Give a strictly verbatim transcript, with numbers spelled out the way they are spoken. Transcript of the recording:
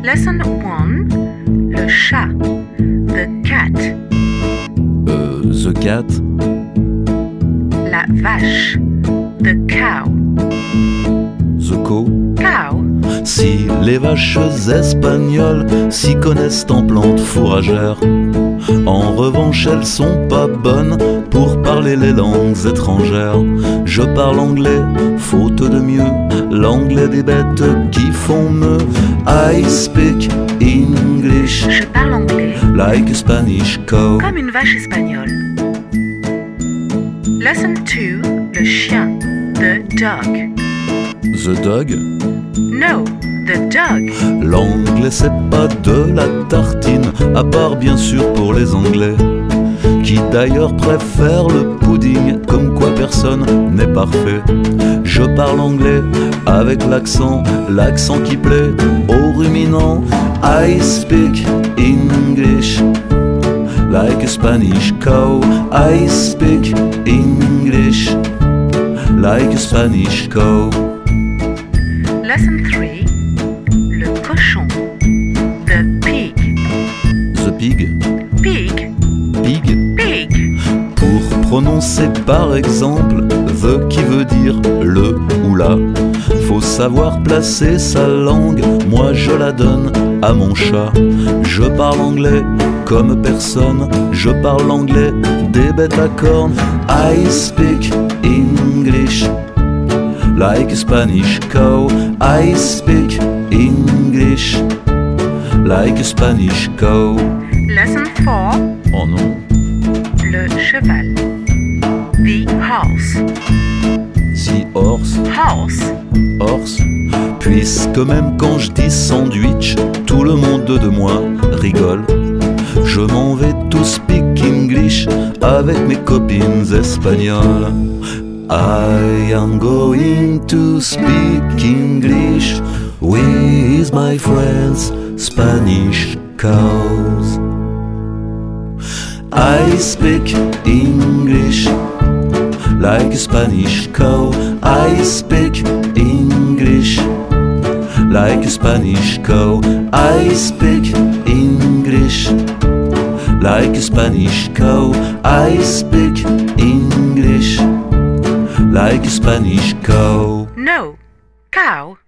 Lesson one. Le chat. The cat. Euh, the cat. La vache. The cow. The cow. Cow. Si les vaches espagnoles s'y connaissent en plantes fourragères, en revanche elles sont pas bonnes pour parler les langues étrangères. Je parle anglais, faute de mieux, l'anglais des bêtes qui font me. I speak English. Je parle anglais. Like a Spanish cow. Comme une vache espagnole. Lesson two. Le chien. The dog. The dog. No, the dog. L'anglais c'est pas de la tartine, à part bien sûr pour les Anglais, qui d'ailleurs préfèrent le pudding, comme quoi personne n'est parfait. Je parle anglais avec l'accent, l'accent qui plaît aux ruminants. I speak English like a Spanish cow. I speak English like a Spanish cow. Lesson three. Le cochon. The pig. The pig. Pig. Pig. Pig. Pour prononcer par exemple the qui veut dire le ou la, faut savoir placer sa langue, moi je la donne à mon chat. Je parle anglais comme personne, je parle anglais des bêtes à cornes. I speak English like a Spanish cow. I speak English like a Spanish cow. Lesson four. Oh non. Le cheval. The horse. The horse. Horse. Horse. Puisque même quand je dis sandwich, tout le monde de moi rigole, je m'en vais to speak English avec mes copines espagnoles. I am going to speak English with my friends, Spanish cows. I speak English like a Spanish cow. I speak English like a Spanish cow. I speak English like a Spanish cow. I speak English like a Spanish cow. No, cow.